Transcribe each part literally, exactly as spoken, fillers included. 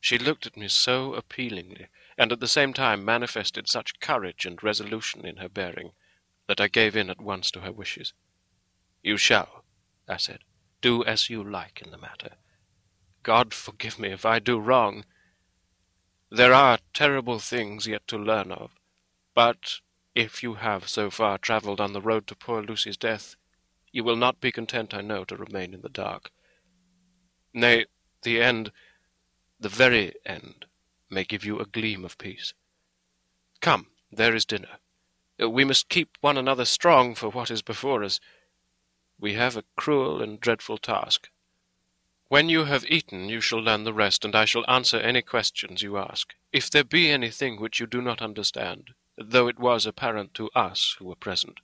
She looked at me so appealingly, and at the same time manifested such courage and resolution in her bearing, that I gave in at once to her wishes. "You shall," I said, "do as you like in the matter. God forgive me if I do wrong. There are terrible things yet to learn of, but if you have so far travelled on the road to poor Lucy's death, you will not be content, I know, to remain in the dark. Nay, the end, the very end, may give you a gleam of peace. Come, there is dinner. We must keep one another strong for what is before us. We have a cruel and dreadful task. When you have eaten, you shall learn the rest, and I shall answer any questions you ask. If there be anything which you do not understand, though it was apparent to us who were present."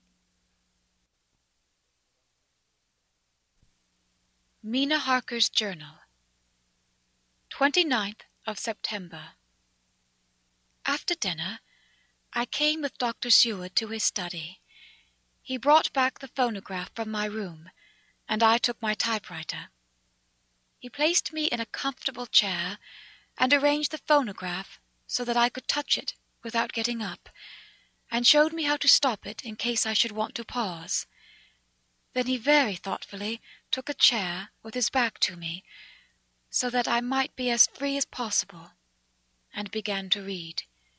Mina Harker's Journal. twenty-ninth of September. After dinner, I came with Doctor Seward to his study. He brought back the phonograph from my room, and I took my typewriter. He placed me in a comfortable chair, and arranged the phonograph so that I could touch it without getting up, and showed me how to stop it in case I should want to pause. Then he very thoughtfully took a chair with his back to me, so that I might be as free as possible, and began to read.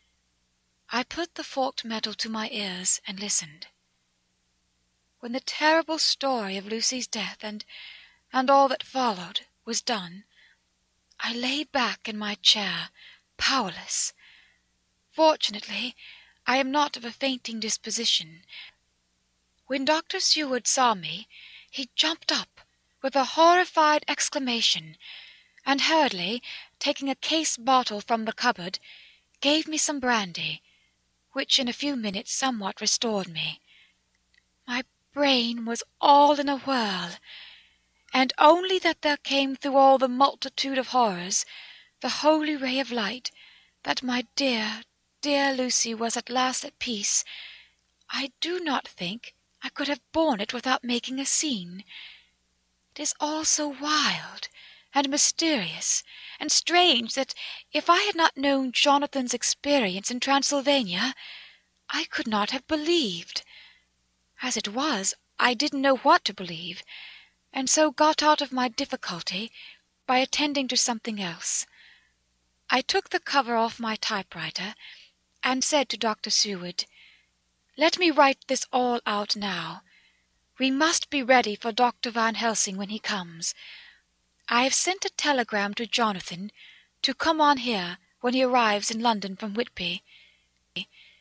I put the forked metal to my ears and listened. When the terrible story of Lucy's death and, and all that followed was done, I lay back in my chair, powerless. Fortunately, I am not of a fainting disposition. When Doctor Seward saw me, he jumped up with a horrified exclamation, and hurriedly, taking a case bottle from the cupboard, gave me some brandy, which in a few minutes somewhat restored me. My brain was all in a whirl, and only that there came through all the multitude of horrors the holy ray of light, that my dear, dear Lucy was at last at peace, I do not think I could have borne it without making a scene. It is all so wild and mysterious and strange that if I had not known Jonathan's experience in Transylvania, I could not have believed. As it was, I didn't know what to believe, and so got out of my difficulty by attending to something else. I took the cover off my typewriter, and said to Doctor Seward, "Let me write this all out now. We must be ready for Doctor Van Helsing when he comes. I have sent a telegram to Jonathan to come on here when he arrives in London from Whitby.